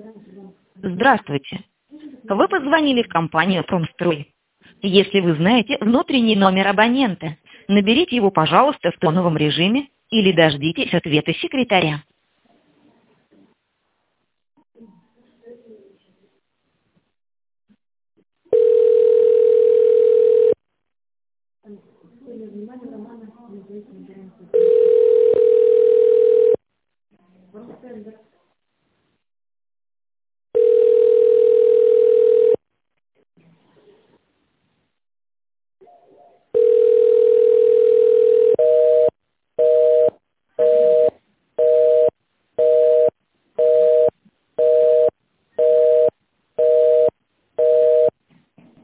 Здравствуйте. Вы позвонили в компанию «Промстрой». Если вы знаете внутренний номер абонента, наберите его, пожалуйста, в тоновом режиме или дождитесь ответа секретаря.